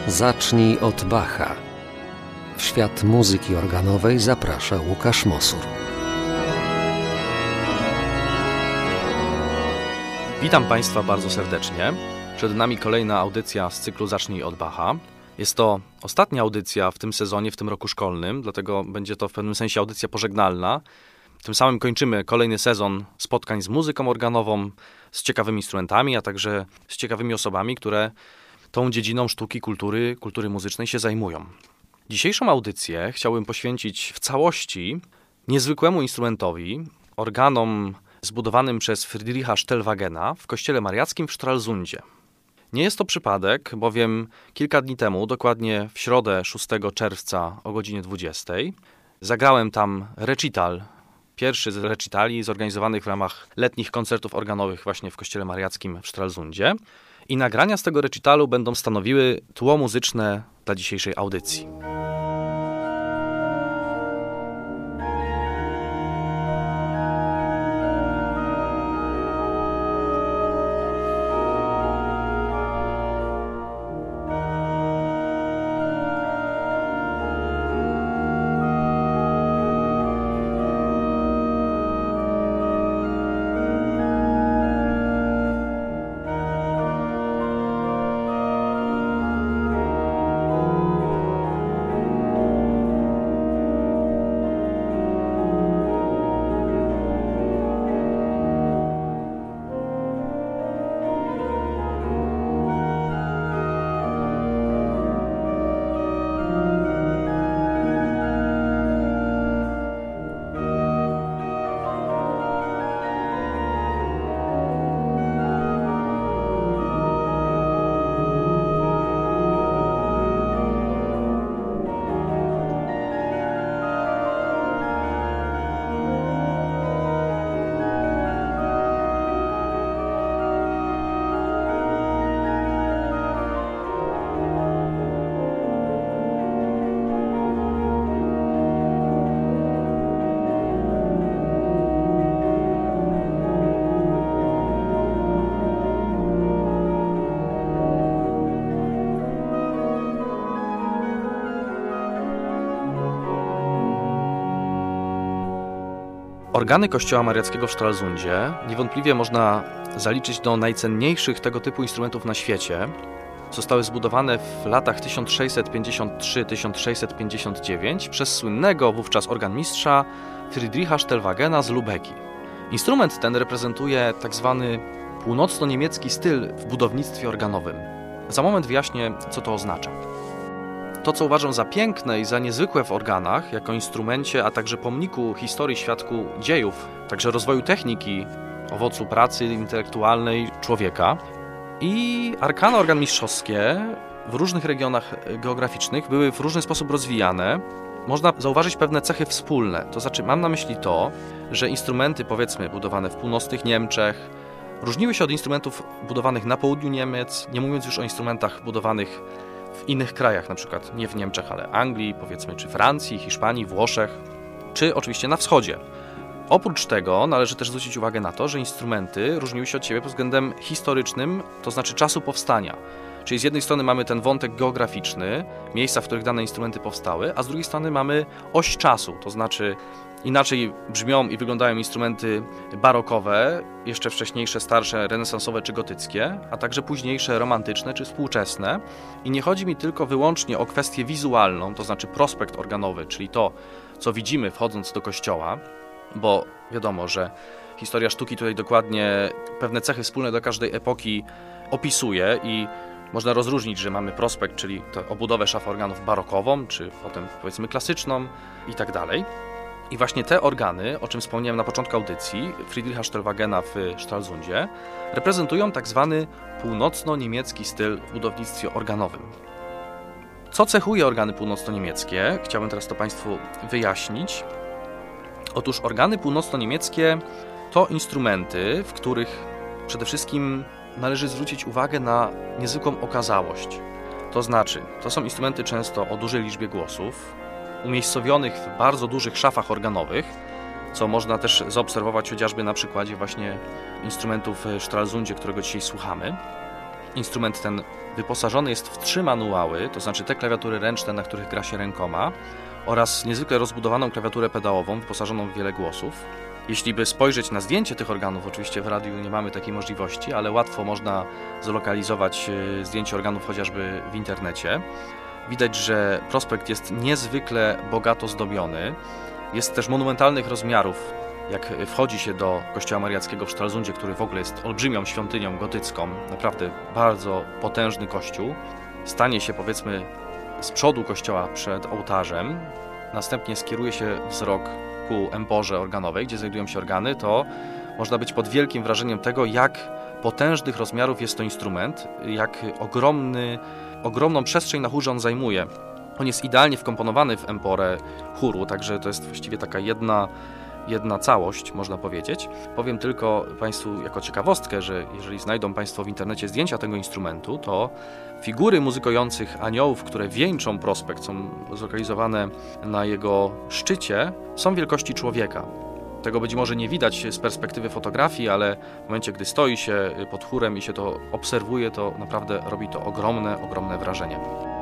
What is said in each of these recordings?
Zacznij od Bacha. W świat muzyki organowej zaprasza Łukasz Mosur. Witam Państwa bardzo serdecznie. Przed nami kolejna audycja z cyklu Zacznij od Bacha. Jest to ostatnia audycja w tym sezonie, w tym roku szkolnym, dlatego będzie to w pewnym sensie audycja pożegnalna. Tym samym kończymy kolejny sezon spotkań z muzyką organową, z ciekawymi instrumentami, a także z ciekawymi osobami, które tą dziedziną sztuki, kultury muzycznej się zajmują. Dzisiejszą audycję chciałbym poświęcić w całości niezwykłemu instrumentowi, organom zbudowanym przez Friedricha Stellwagena w kościele mariackim w Stralsundzie. Nie jest to przypadek, bowiem kilka dni temu, dokładnie w środę 6 czerwca o godzinie 20, zagrałem tam recital, pierwszy z recitali zorganizowanych w ramach letnich koncertów organowych właśnie w kościele mariackim w Stralsundzie. I nagrania z tego recitalu będą stanowiły tło muzyczne dla dzisiejszej audycji. Organy kościoła mariackiego w Stralsundzie niewątpliwie można zaliczyć do najcenniejszych tego typu instrumentów na świecie. Zostały zbudowane w latach 1653-1659 przez słynnego wówczas organmistrza Friedricha Stellwagena z Lubeki. Instrument ten reprezentuje tzw. północno-niemiecki styl w budownictwie organowym. Za moment wyjaśnię, co to oznacza. To, co uważam za piękne i za niezwykłe w organach, jako instrumencie, a także pomniku historii, świadku dziejów, także rozwoju techniki, owocu pracy intelektualnej człowieka. I arkana organmistrzowskie w różnych regionach geograficznych były w różny sposób rozwijane. Można zauważyć pewne cechy wspólne, to znaczy mam na myśli to, że instrumenty, powiedzmy, budowane w północnych Niemczech różniły się od instrumentów budowanych na południu Niemiec, nie mówiąc już o instrumentach budowanych w innych krajach, na przykład nie w Niemczech, ale Anglii, powiedzmy, czy Francji, Hiszpanii, Włoszech, czy oczywiście na wschodzie. Oprócz tego należy też zwrócić uwagę na to, że instrumenty różniły się od siebie pod względem historycznym, to znaczy czasu powstania. Czyli z jednej strony mamy ten wątek geograficzny, miejsca, w których dane instrumenty powstały, a z drugiej strony mamy oś czasu, to znaczy inaczej brzmią i wyglądają instrumenty barokowe, jeszcze wcześniejsze, starsze, renesansowe czy gotyckie, a także późniejsze, romantyczne czy współczesne. I nie chodzi mi tylko wyłącznie o kwestię wizualną, to znaczy prospekt organowy, czyli to, co widzimy wchodząc do kościoła, bo wiadomo, że historia sztuki tutaj dokładnie pewne cechy wspólne do każdej epoki opisuje i można rozróżnić, że mamy prospekt, czyli tę obudowę szaf organów barokową, czy potem powiedzmy klasyczną i tak dalej. I właśnie te organy, o czym wspomniałem na początku audycji, Friedricha Stellwagena w Stralsundzie, reprezentują tak zwany północno-niemiecki styl w budownictwie organowym. Co cechuje organy północno-niemieckie? Chciałbym teraz to Państwu wyjaśnić. Otóż organy północno-niemieckie to instrumenty, w których przede wszystkim należy zwrócić uwagę na niezwykłą okazałość. To znaczy, to są instrumenty często o dużej liczbie głosów, umiejscowionych w bardzo dużych szafach organowych, co można też zaobserwować chociażby na przykładzie właśnie instrumentów w Stralsundzie, którego dzisiaj słuchamy. Instrument ten wyposażony jest w 3 manuały, to znaczy te klawiatury ręczne, na których gra się rękoma, oraz niezwykle rozbudowaną klawiaturę pedałową, wyposażoną w wiele głosów. Jeśli by spojrzeć na zdjęcie tych organów, oczywiście w radiu nie mamy takiej możliwości, ale łatwo można zlokalizować zdjęcie organów chociażby w internecie. Widać, że prospekt jest niezwykle bogato zdobiony. Jest też monumentalnych rozmiarów. Jak wchodzi się do kościoła mariackiego w Stralsundzie, który w ogóle jest olbrzymią świątynią gotycką, naprawdę bardzo potężny kościół, stanie się powiedzmy z przodu kościoła przed ołtarzem, następnie skieruje się wzrok ku emporze organowej, gdzie znajdują się organy, to można być pod wielkim wrażeniem tego, jak potężnych rozmiarów jest to instrument, jak ogromną przestrzeń na chórze on zajmuje. On jest idealnie wkomponowany w emporę chóru, także to jest właściwie taka jedna całość, można powiedzieć. Powiem tylko Państwu jako ciekawostkę, że jeżeli znajdą Państwo w internecie zdjęcia tego instrumentu, to figury muzykujących aniołów, które wieńczą prospekt, są zlokalizowane na jego szczycie, są wielkości człowieka. Tego być może nie widać z perspektywy fotografii, ale w momencie, gdy stoi się pod chórem i się to obserwuje, to naprawdę robi to ogromne wrażenie.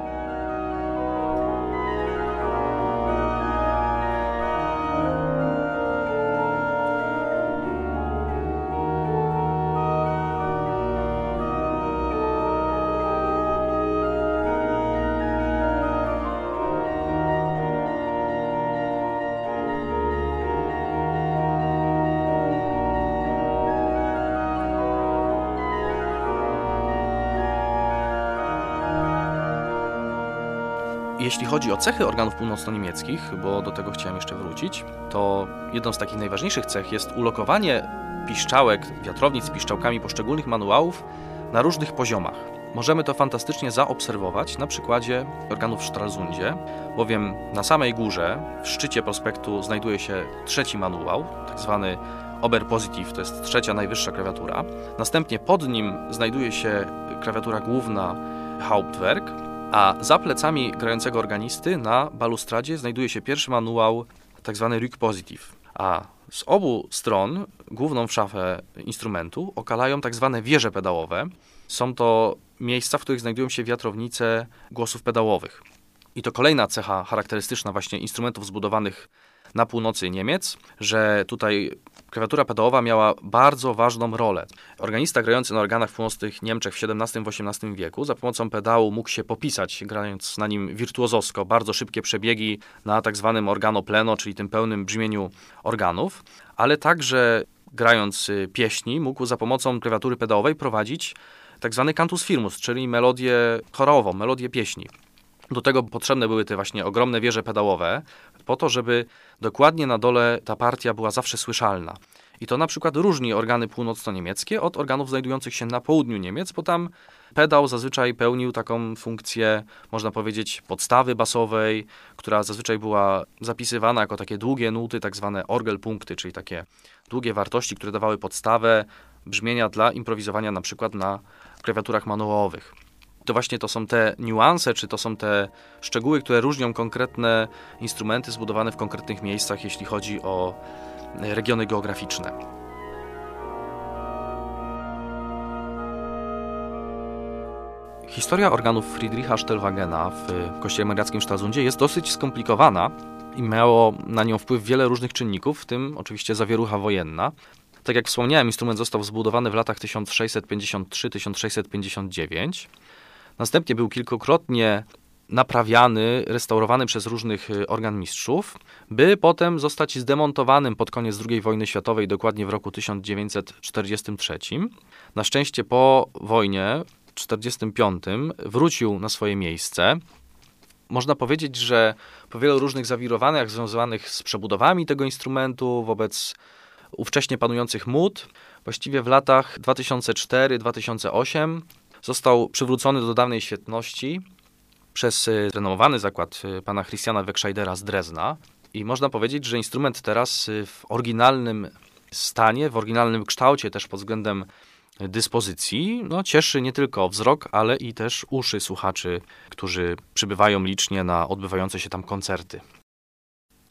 Jeśli chodzi o cechy organów północno-niemieckich, bo do tego chciałem jeszcze wrócić, to jedną z takich najważniejszych cech jest ulokowanie piszczałek, wiatrownic z piszczałkami poszczególnych manuałów na różnych poziomach. Możemy to fantastycznie zaobserwować na przykładzie organów w Stralsundzie, bowiem na samej górze, w szczycie prospektu znajduje się 3. manuał, tak zwany Oberpositiv, to jest 3. najwyższa klawiatura. Następnie pod nim znajduje się klawiatura główna Hauptwerk, a za plecami grającego organisty na balustradzie znajduje się 1. manuał, tak zwany Rückpositiv. A z obu stron główną szafę instrumentu okalają tak zwane wieże pedałowe. Są to miejsca, w których znajdują się wiatrownice głosów pedałowych. I to kolejna cecha charakterystyczna właśnie instrumentów zbudowanych na północy Niemiec, że tutaj klawiatura pedałowa miała bardzo ważną rolę. Organista grający na organach w północnych Niemczech w XVII-XVIII wieku za pomocą pedału mógł się popisać, grając na nim wirtuozowsko, bardzo szybkie przebiegi na tak zwanym organo pleno, czyli tym pełnym brzmieniu organów, ale także grając pieśni mógł za pomocą klawiatury pedałowej prowadzić tak zwany cantus firmus, czyli melodię chorową, melodię pieśni. Do tego potrzebne były te właśnie ogromne wieże pedałowe, po to, żeby dokładnie na dole ta partia była zawsze słyszalna. I to na przykład różni organy północno-niemieckie od organów znajdujących się na południu Niemiec, bo tam pedał zazwyczaj pełnił taką funkcję, można powiedzieć, podstawy basowej, która zazwyczaj była zapisywana jako takie długie nuty, tak zwane orgelpunkty, czyli takie długie wartości, które dawały podstawę brzmienia dla improwizowania na przykład na klawiaturach manualowych. To właśnie to są te niuanse, czy to są te szczegóły, które różnią konkretne instrumenty zbudowane w konkretnych miejscach, jeśli chodzi o regiony geograficzne. Historia organów Friedricha Stellwagena w kościele mariackim w Stralsundzie jest dosyć skomplikowana i miało na nią wpływ wiele różnych czynników, w tym oczywiście zawierucha wojenna. Tak jak wspomniałem, instrument został zbudowany w latach 1653-1659. Następnie był kilkukrotnie naprawiany, restaurowany przez różnych organmistrzów, by potem zostać zdemontowanym pod koniec II wojny światowej, dokładnie w roku 1943. Na szczęście po wojnie w 1945 wrócił na swoje miejsce. Można powiedzieć, że po wielu różnych zawirowaniach związanych z przebudowami tego instrumentu wobec ówcześnie panujących mód, właściwie w latach 2004-2008 został przywrócony do dawnej świetności przez renomowany zakład pana Christiana Weckscheidera z Drezna i można powiedzieć, że instrument teraz w oryginalnym stanie, w oryginalnym kształcie też pod względem dyspozycji cieszy nie tylko wzrok, ale i też uszy słuchaczy, którzy przybywają licznie na odbywające się tam koncerty.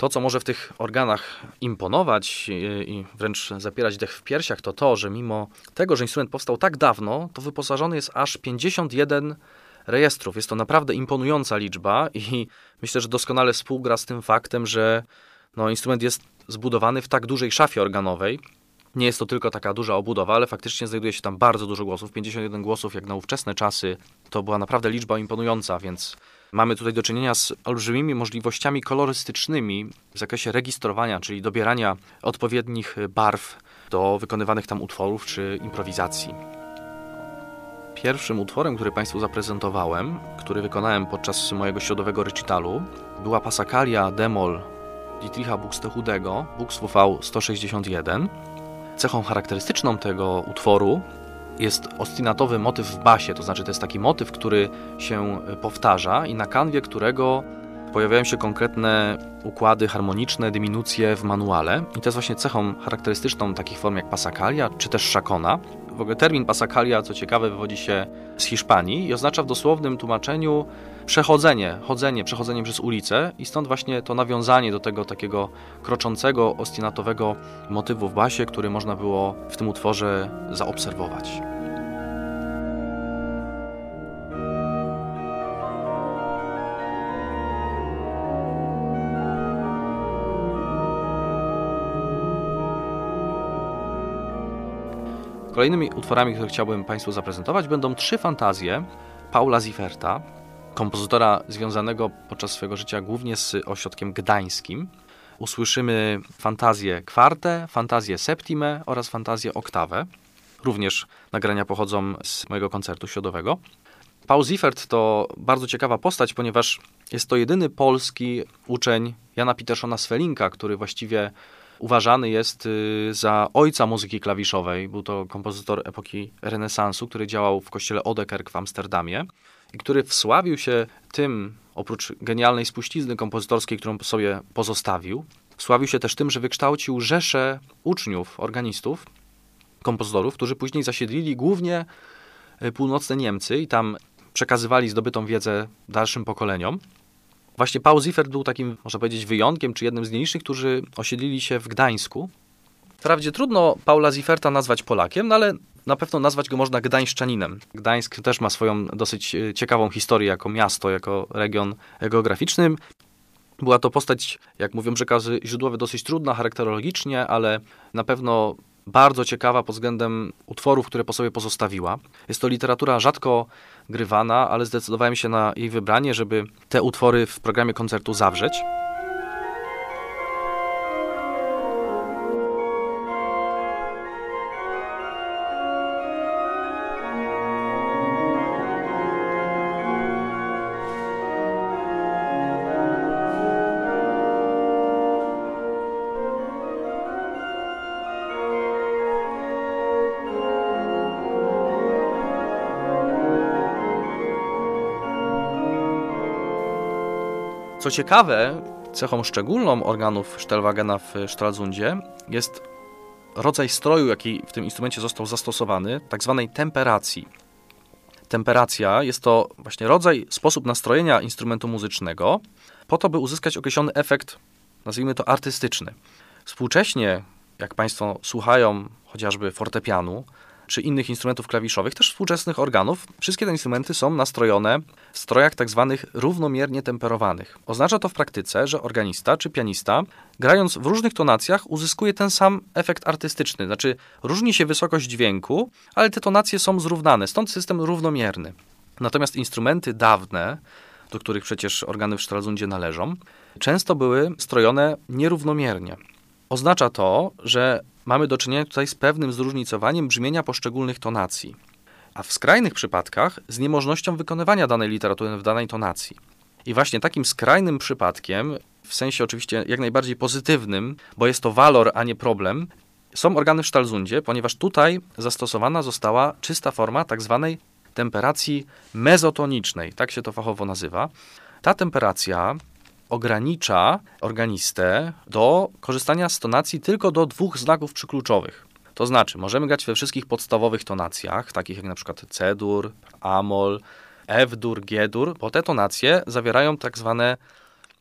To, co może w tych organach imponować i wręcz zapierać dech w piersiach, to to, że mimo tego, że instrument powstał tak dawno, to wyposażony jest aż 51 rejestrów. Jest to naprawdę imponująca liczba i myślę, że doskonale współgra z tym faktem, że instrument jest zbudowany w tak dużej szafie organowej. Nie jest to tylko taka duża obudowa, ale faktycznie znajduje się tam bardzo dużo głosów. 51 głosów jak na ówczesne czasy to była naprawdę liczba imponująca, więc mamy tutaj do czynienia z olbrzymimi możliwościami kolorystycznymi w zakresie registrowania, czyli dobierania odpowiednich barw do wykonywanych tam utworów czy improwizacji. Pierwszym utworem, który Państwu zaprezentowałem, który wykonałem podczas mojego środowego recitalu, była Passacaglia d-moll Dietricha Buxtehudego, Buxtehude 161. Cechą charakterystyczną tego utworu jest oscynatowy motyw w basie, to znaczy to jest taki motyw, który się powtarza i na kanwie którego pojawiają się konkretne układy harmoniczne, dyminucje w manuale. I to jest właśnie cechą charakterystyczną takich form jak Passacaglia czy też Chacona. W ogóle termin Passacaglia, co ciekawe, wywodzi się z Hiszpanii i oznacza w dosłownym tłumaczeniu przechodzenie przez ulicę i stąd właśnie to nawiązanie do tego takiego kroczącego, oscynatowego motywu w basie, który można było w tym utworze zaobserwować. Kolejnymi utworami, które chciałbym Państwu zaprezentować, będą 3 fantazje Paula Zifferta, kompozytora związanego podczas swojego życia głównie z ośrodkiem gdańskim. Usłyszymy fantazję kwarte, fantazję septime oraz fantazję oktawę. Również nagrania pochodzą z mojego koncertu środowego. Paul Ziffert to bardzo ciekawa postać, ponieważ jest to jedyny polski uczeń Jana Pieterszona Swelinka, który właściwie uważany jest za ojca muzyki klawiszowej. Był to kompozytor epoki renesansu, który działał w kościele Oudekerk w Amsterdamie i który wsławił się tym, oprócz genialnej spuścizny kompozytorskiej, którą sobie pozostawił, sławił się też tym, że wykształcił rzeszę uczniów, organistów, kompozytorów, którzy później zasiedlili głównie północne Niemcy i tam przekazywali zdobytą wiedzę dalszym pokoleniom. Właśnie Paul Ziffert był takim, można powiedzieć, wyjątkiem, czy jednym z nielicznych, którzy osiedlili się w Gdańsku. Wprawdzie trudno Paula Zifferta nazwać Polakiem, ale na pewno nazwać go można gdańszczaninem. Gdańsk też ma swoją dosyć ciekawą historię jako miasto, jako region geograficzny. Była to postać, jak mówią przekazy źródłowe, dosyć trudna charakterologicznie, ale na pewno bardzo ciekawa pod względem utworów, które po sobie pozostawiła. Jest to literatura rzadko grywana, ale zdecydowałem się na jej wybranie, żeby te utwory w programie koncertu zawrzeć. Co ciekawe, cechą szczególną organów Stellwagena w Stralsundzie jest rodzaj stroju, jaki w tym instrumencie został zastosowany, tak zwanej temperacji. Temperacja jest to właśnie sposób nastrojenia instrumentu muzycznego po to, by uzyskać określony efekt, nazwijmy to artystyczny. Współcześnie, jak Państwo słuchają chociażby fortepianu, czy innych instrumentów klawiszowych, też współczesnych organów, wszystkie te instrumenty są nastrojone w strojach tak zwanych równomiernie temperowanych. Oznacza to w praktyce, że organista czy pianista, grając w różnych tonacjach, uzyskuje ten sam efekt artystyczny. Znaczy, różni się wysokość dźwięku, ale te tonacje są zrównane, stąd system równomierny. Natomiast instrumenty dawne, do których przecież organy w Stralsundzie należą, często były strojone nierównomiernie. Oznacza to, że mamy do czynienia tutaj z pewnym zróżnicowaniem brzmienia poszczególnych tonacji, a w skrajnych przypadkach z niemożnością wykonywania danej literatury w danej tonacji. I właśnie takim skrajnym przypadkiem, w sensie oczywiście jak najbardziej pozytywnym, bo jest to walor, a nie problem, są organy w Stralsundzie, ponieważ tutaj zastosowana została czysta forma tak zwanej temperacji mezotonicznej, tak się to fachowo nazywa. Ta temperacja ogranicza organistę do korzystania z tonacji tylko do 2 znaków przykluczowych. To znaczy, możemy grać we wszystkich podstawowych tonacjach, takich jak na przykład C-dur, A-moll, F-dur, G-dur, bo te tonacje zawierają tak zwane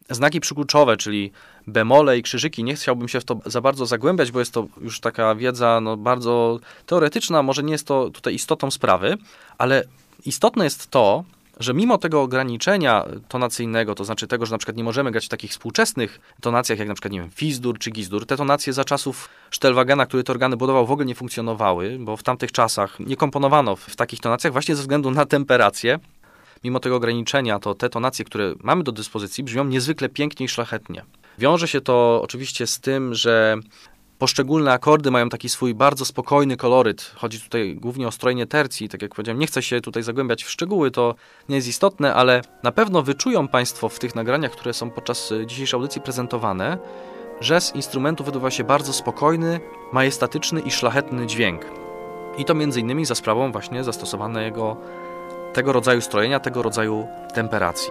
znaki przykluczowe, czyli bemole i krzyżyki. Nie chciałbym się w to za bardzo zagłębiać, bo jest to już taka wiedza bardzo teoretyczna, może nie jest to tutaj istotą sprawy, ale istotne jest to, że mimo tego ograniczenia tonacyjnego, to znaczy tego, że na przykład nie możemy grać w takich współczesnych tonacjach, jak na przykład, nie wiem, fis-dur czy gis-dur, te tonacje za czasów Stellwagena, który te organy budował, w ogóle nie funkcjonowały, bo w tamtych czasach nie komponowano w takich tonacjach właśnie ze względu na temperację. Mimo tego ograniczenia, to te tonacje, które mamy do dyspozycji, brzmią niezwykle pięknie i szlachetnie. Wiąże się to oczywiście z tym, że poszczególne akordy mają taki swój bardzo spokojny koloryt. Chodzi tutaj głównie o strojenie tercji. Tak jak powiedziałem, nie chcę się tutaj zagłębiać w szczegóły, to nie jest istotne, ale na pewno wyczują Państwo w tych nagraniach, które są podczas dzisiejszej audycji prezentowane, że z instrumentu wydobywa się bardzo spokojny, majestatyczny i szlachetny dźwięk. I to między innymi za sprawą właśnie zastosowanego tego rodzaju strojenia, tego rodzaju temperacji.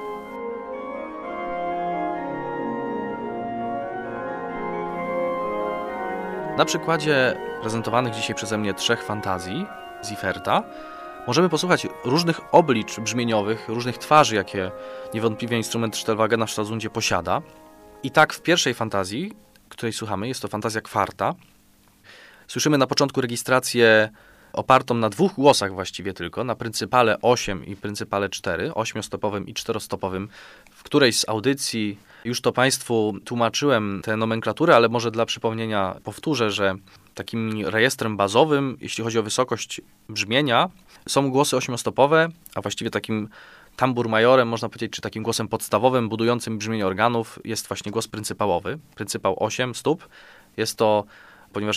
Na przykładzie prezentowanych dzisiaj przeze mnie 3 fantazji Zieferta możemy posłuchać różnych oblicz brzmieniowych, różnych twarzy, jakie niewątpliwie instrument Stellwagena w Stralsundzie posiada. I tak w pierwszej fantazji, której słuchamy, jest to fantazja kwarta. Słyszymy na początku rejestrację opartą na 2 głosach właściwie tylko, na pryncypale 8 i pryncypale 4, 8-stopowym i 4-stopowym. W którejś z audycji już to Państwu tłumaczyłem tę nomenklaturę, ale może dla przypomnienia powtórzę, że takim rejestrem bazowym, jeśli chodzi o wysokość brzmienia, są głosy 8-stopowe, a właściwie takim tambur majorem, można powiedzieć, czy takim głosem podstawowym, budującym brzmienie organów jest właśnie głos pryncypałowy. Pryncypał 8 stóp. Jest to, ponieważ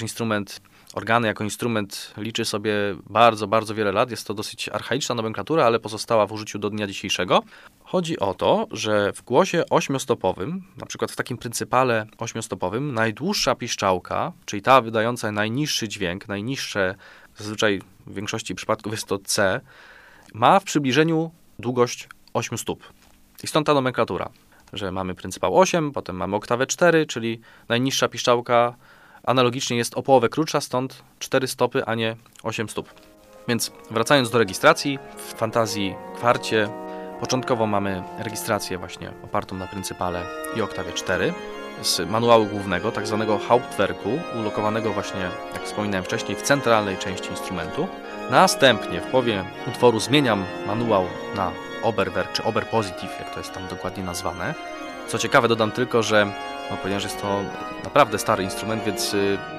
organy jako instrument liczy sobie bardzo, bardzo wiele lat. Jest to dosyć archaiczna nomenklatura, ale pozostała w użyciu do dnia dzisiejszego. Chodzi o to, że w głosie 8-stopowym, na przykład w takim pryncypale 8-stopowym, najdłuższa piszczałka, czyli ta wydająca najniższy dźwięk, najniższe, zazwyczaj w większości przypadków jest to C, ma w przybliżeniu długość 8 stóp. I stąd ta nomenklatura, że mamy pryncypał 8, potem mamy oktawę 4, czyli najniższa piszczałka analogicznie jest o połowę krótsza, stąd 4 stopy, a nie 8 stóp. Więc wracając do rejestracji, w fantazji kwarcie początkowo mamy rejestrację właśnie opartą na pryncypale i oktawie 4 z manuału głównego, tak zwanego Hauptwerku, ulokowanego właśnie, jak wspominałem wcześniej, w centralnej części instrumentu. Następnie w połowie utworu zmieniam manuał na Oberwerk czy Oberpositiv, jak to jest tam dokładnie nazwane. Co ciekawe, dodam tylko, że ponieważ jest to naprawdę stary instrument, więc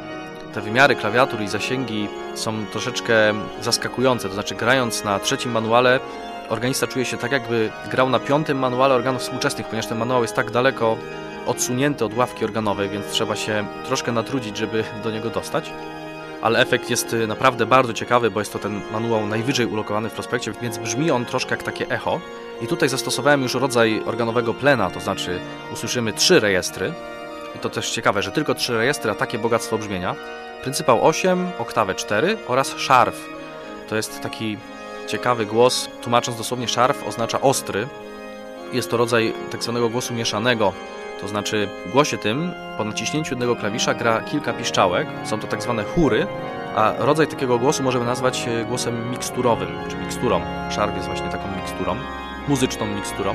te wymiary klawiatur i zasięgi są troszeczkę zaskakujące. To znaczy, grając na 3. manuale, organista czuje się tak, jakby grał na 5. manuale organów współczesnych, ponieważ ten manuał jest tak daleko odsunięty od ławki organowej, więc trzeba się troszkę natrudzić, żeby do niego dostać. Ale efekt jest naprawdę bardzo ciekawy, bo jest to ten manuał najwyżej ulokowany w prospekcie, więc brzmi on troszkę jak takie echo. I tutaj zastosowałem już rodzaj organowego plena, to znaczy usłyszymy 3 rejestry. I to też ciekawe, że tylko 3 rejestry, a takie bogactwo brzmienia. Pryncypał 8, oktawę 4 oraz szarf. To jest taki ciekawy głos, tłumacząc dosłownie szarf oznacza ostry. Jest to rodzaj tak zwanego głosu mieszanego. To znaczy w głosie tym po naciśnięciu jednego klawisza gra kilka piszczałek, są to tak zwane chóry, a rodzaj takiego głosu możemy nazwać głosem miksturowym, czy miksturą. Szarf jest właśnie taką miksturą, muzyczną miksturą.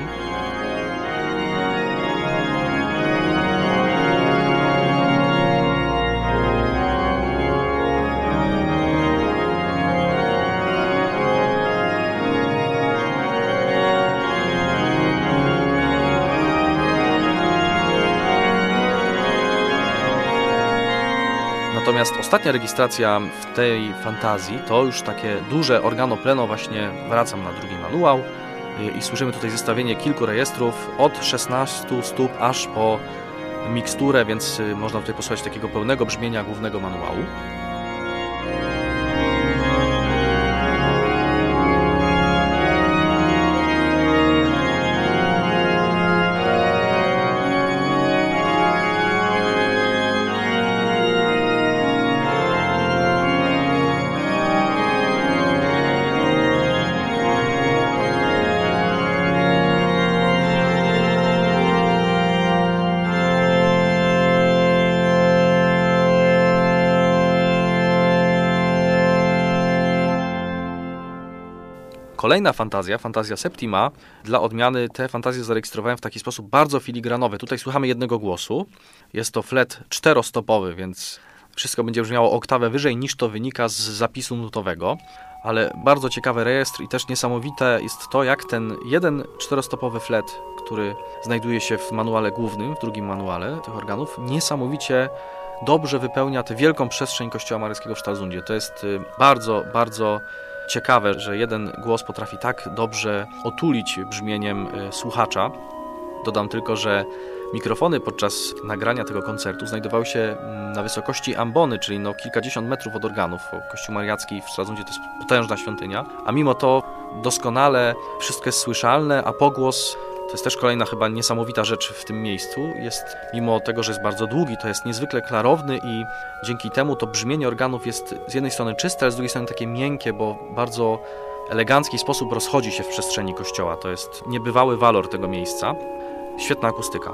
Natomiast ostatnia rejestracja w tej fantazji to już takie duże organo pleno, właśnie wracam na 2. manuał i słyszymy tutaj zestawienie kilku rejestrów od 16 stóp aż po miksturę, więc można tutaj posłuchać takiego pełnego brzmienia głównego manuału. Kolejna fantazja, fantazja septima, dla odmiany te fantazje zarejestrowałem w taki sposób bardzo filigranowy. Tutaj słuchamy jednego głosu. Jest to flet 4-stopowy, więc wszystko będzie brzmiało oktawę wyżej niż to wynika z zapisu nutowego. Ale bardzo ciekawy rejestr i też niesamowite jest to, jak ten jeden 4-stopowy flet, który znajduje się w manuale głównym, w drugim manuale tych organów, niesamowicie dobrze wypełnia tę wielką przestrzeń Kościoła Maryjskiego w Stralsundzie. To jest bardzo, bardzo ciekawe, że jeden głos potrafi tak dobrze otulić brzmieniem słuchacza. Dodam tylko, że mikrofony podczas nagrania tego koncertu znajdowały się na wysokości ambony, czyli kilkadziesiąt metrów od organów. Kościół Mariacki w Stralsundzie to jest potężna świątynia, a mimo to doskonale wszystko jest słyszalne, a pogłos to jest też kolejna chyba niesamowita rzecz w tym miejscu. Jest, mimo tego, że jest bardzo długi, to jest niezwykle klarowny i dzięki temu to brzmienie organów jest z jednej strony czyste, ale z drugiej strony takie miękkie, bo bardzo elegancki sposób rozchodzi się w przestrzeni kościoła. To jest niebywały walor tego miejsca. Świetna akustyka.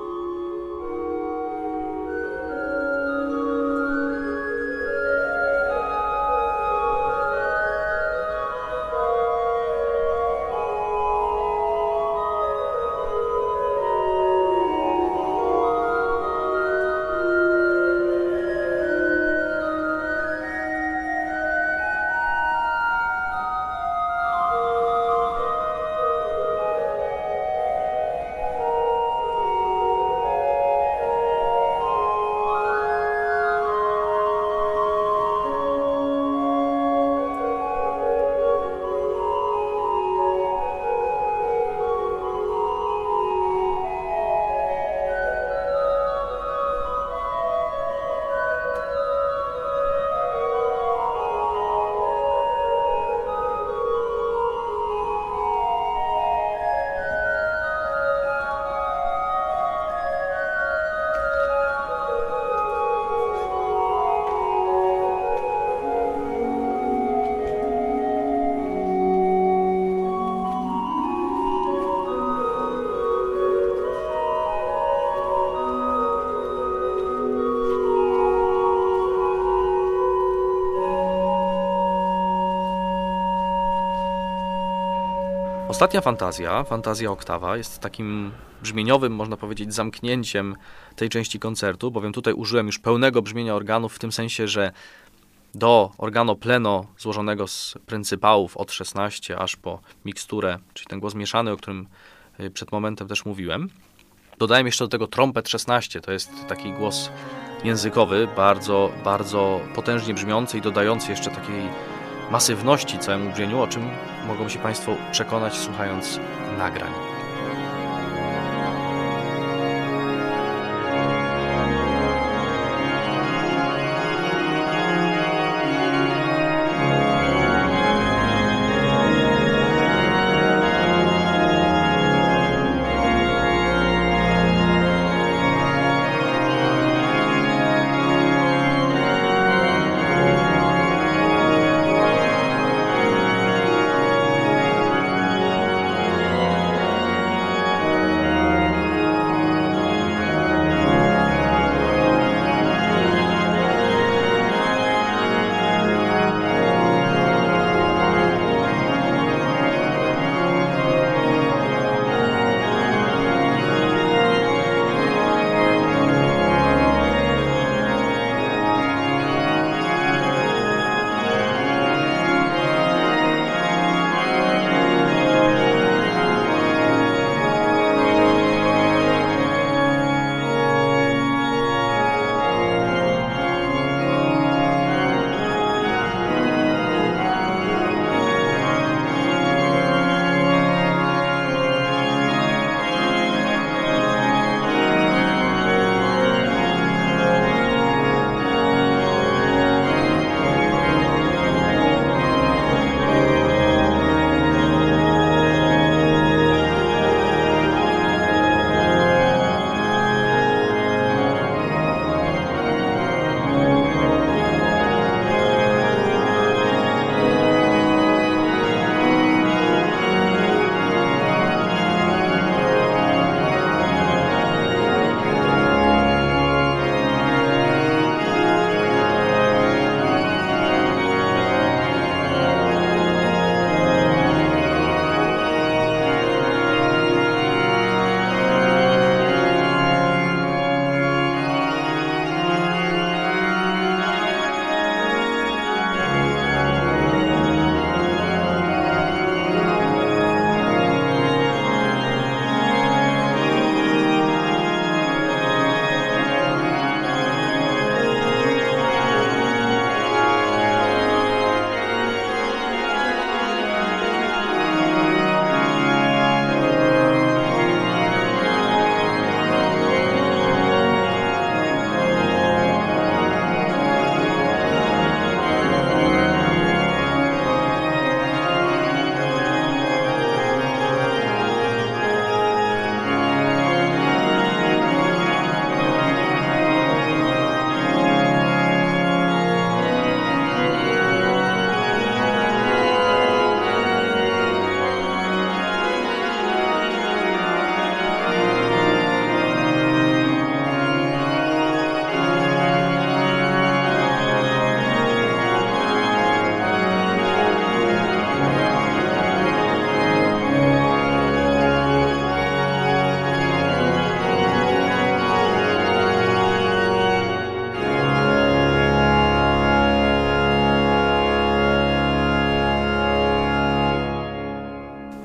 Ostatnia fantazja, fantazja oktawa, jest takim brzmieniowym, można powiedzieć, zamknięciem tej części koncertu, bowiem tutaj użyłem już pełnego brzmienia organów, w tym sensie, że do organo pleno złożonego z pryncypałów od 16 aż po miksturę, czyli ten głos mieszany, o którym przed momentem też mówiłem. Dodałem jeszcze do tego trompet 16, to jest taki głos językowy, bardzo, bardzo potężnie brzmiący i dodający jeszcze takiej masywności całemu brzmieniu, o czym mogą się Państwo przekonać, słuchając nagrań.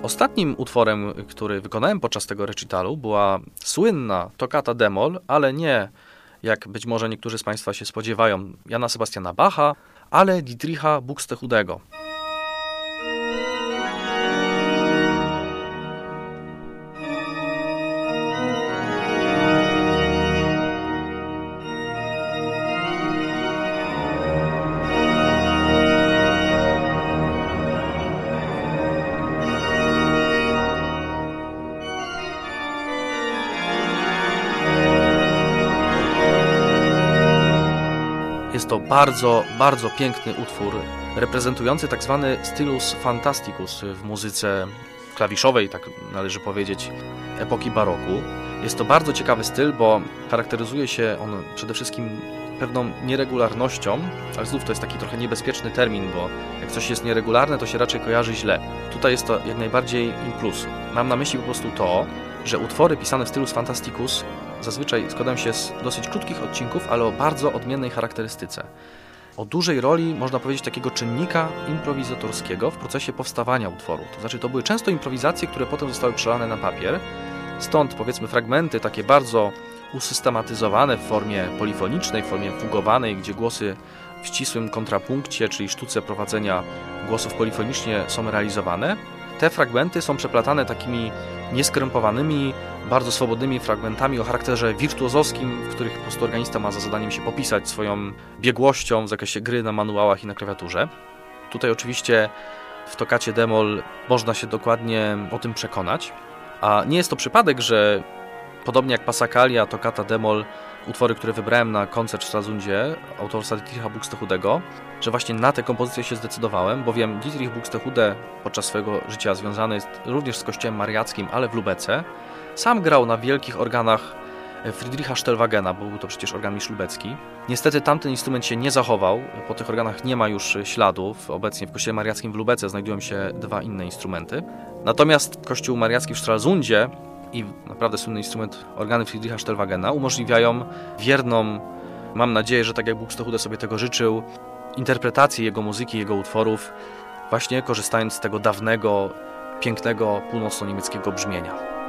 Ostatnim utworem, który wykonałem podczas tego recitalu, była słynna Toccata d-moll, ale nie, jak być może niektórzy z Państwa się spodziewają, Jana Sebastiana Bacha, ale Dietricha Buxtehudego. Jest to bardzo, bardzo piękny utwór, reprezentujący tak zwany stylus fantasticus w muzyce klawiszowej, tak należy powiedzieć, epoki baroku. Jest to bardzo ciekawy styl, bo charakteryzuje się on przede wszystkim pewną nieregularnością, ale znów to jest taki trochę niebezpieczny termin, bo jak coś jest nieregularne, to się raczej kojarzy źle. Tutaj jest to jak najbardziej in plus. Mam na myśli po prostu to, że utwory pisane w stylus fantasticus zazwyczaj składają się z dosyć krótkich odcinków, ale o bardzo odmiennej charakterystyce. O dużej roli, można powiedzieć, takiego czynnika improwizatorskiego w procesie powstawania utworu. To znaczy, to były często improwizacje, które potem zostały przelane na papier. Stąd, powiedzmy, fragmenty takie bardzo usystematyzowane w formie polifonicznej, w formie fugowanej, gdzie głosy w ścisłym kontrapunkcie, czyli sztuce prowadzenia głosów polifonicznie są realizowane. Te fragmenty są przeplatane takimi nieskrępowanymi, bardzo swobodnymi fragmentami o charakterze wirtuozowskim, w których po prostu organista ma za zadaniem się popisać swoją biegłością w zakresie gry na manuałach i na klawiaturze. Tutaj oczywiście w Toccacie d-moll można się dokładnie o tym przekonać. A nie jest to przypadek, że podobnie jak Passacaglia, Toccata d-moll, utwory, które wybrałem na koncert w Stralsundzie autorstwa Dietricha Buxtehudego, że właśnie na tę kompozycję się zdecydowałem, bowiem Dietrich Buxtehude podczas swojego życia związany jest również z kościołem mariackim, ale w Lubece. Sam grał na wielkich organach Friedricha Stellwagena, bo był to przecież organ lubecki. Niestety tamten instrument się nie zachował, po tych organach nie ma już śladów. Obecnie w kościele mariackim w Lubece znajdują się dwa inne instrumenty. Natomiast kościół mariacki w Stralsundzie i naprawdę słynny instrument organy Friedricha Stellwagena umożliwiają wierną, mam nadzieję, że tak jak Buxtehude sobie tego życzył, interpretację jego muzyki, jego utworów, właśnie korzystając z tego dawnego, pięknego, północno-niemieckiego brzmienia.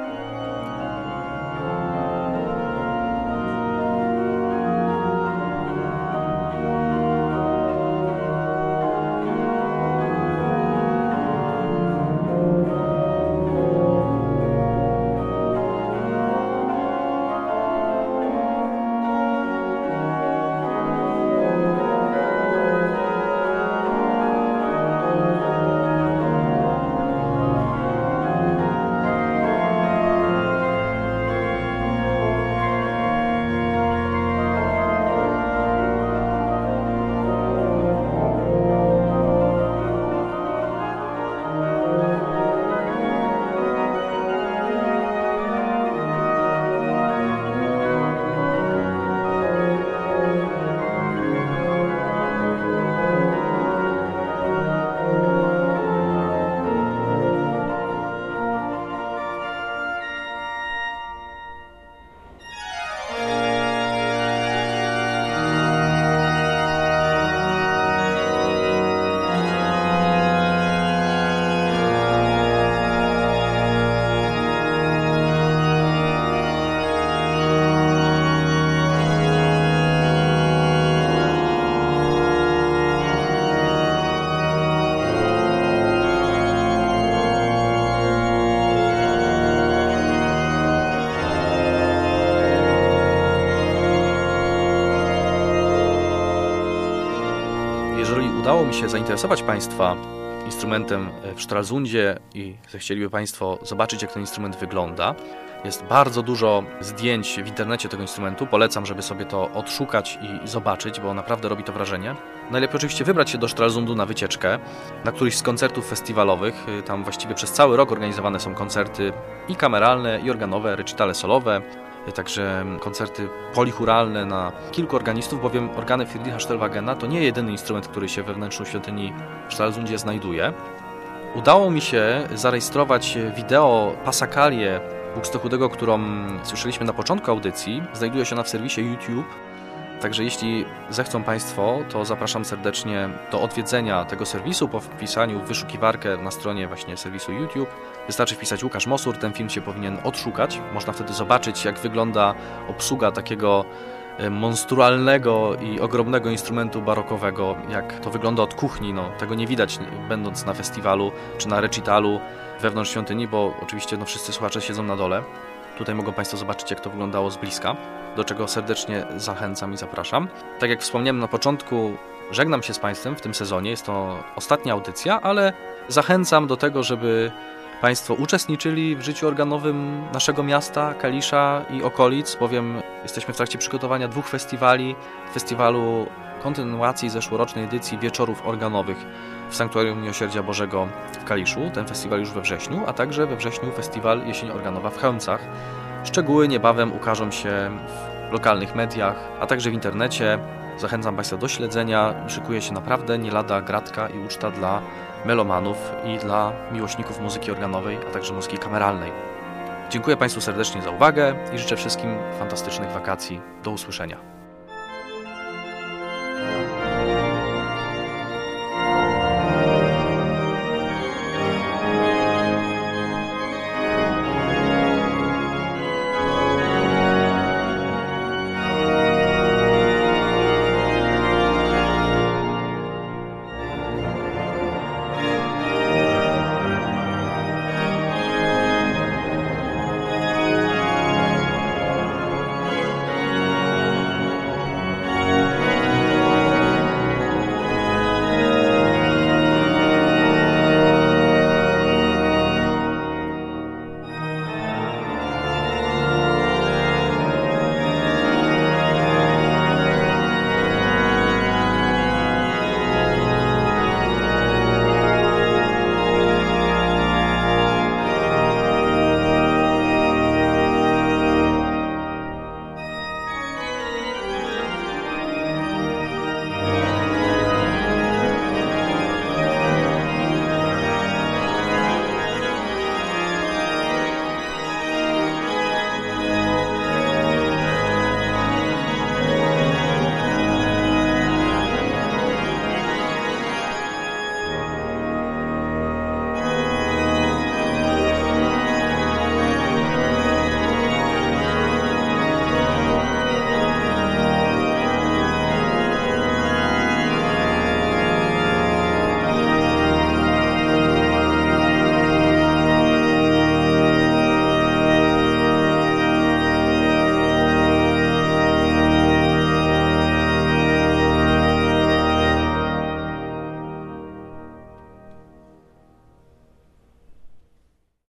Udało mi się zainteresować Państwa instrumentem w Stralsundzie i zechcieliby Państwo zobaczyć, jak ten instrument wygląda. Jest bardzo dużo zdjęć w internecie tego instrumentu. Polecam, żeby sobie to odszukać i zobaczyć, bo naprawdę robi to wrażenie. Najlepiej oczywiście wybrać się do Stralsundu na wycieczkę, na któryś z koncertów festiwalowych. Tam właściwie przez cały rok organizowane są koncerty i kameralne, i organowe, recitale solowe, także koncerty polichuralne na kilku organistów, bowiem organy Friedricha Stellwagena to nie jedyny instrument, który się we wnętrzu świątyni w Stralsundzie znajduje. Udało mi się zarejestrować wideo Passacaglię Buxtehudego, którą słyszeliśmy na początku audycji. Znajduje się ona w serwisie YouTube Także jeśli zechcą Państwo, to zapraszam serdecznie do odwiedzenia tego serwisu po wpisaniu w wyszukiwarkę na stronie właśnie serwisu YouTube. Wystarczy wpisać Łukasz Mosur, ten film się powinien odszukać. Można wtedy zobaczyć, jak wygląda obsługa takiego monstrualnego i ogromnego instrumentu barokowego, jak to wygląda od kuchni. Tego nie widać, będąc na festiwalu czy na recitalu wewnątrz świątyni, bo oczywiście wszyscy słuchacze siedzą na dole. Tutaj mogą Państwo zobaczyć, jak to wyglądało z bliska, do czego serdecznie zachęcam i zapraszam. Tak jak wspomniałem na początku, żegnam się z Państwem w tym sezonie. Jest to ostatnia audycja, ale zachęcam do tego, żeby Państwo uczestniczyli w życiu organowym naszego miasta, Kalisza i okolic, bowiem jesteśmy w trakcie przygotowania 2 festiwali. Festiwalu kontynuacji zeszłorocznej edycji Wieczorów Organowych w Sanktuarium Miłosierdzia Bożego w Kaliszu. Ten festiwal już we wrześniu, a także we wrześniu festiwal Jesień Organowa w Chełmcach. Szczegóły niebawem ukażą się w lokalnych mediach, a także w internecie. Zachęcam Państwa do śledzenia. Szykuje się naprawdę nie lada gratka i uczta dla melomanów i dla miłośników muzyki organowej, a także muzyki kameralnej. Dziękuję Państwu serdecznie za uwagę i życzę wszystkim fantastycznych wakacji. Do usłyszenia.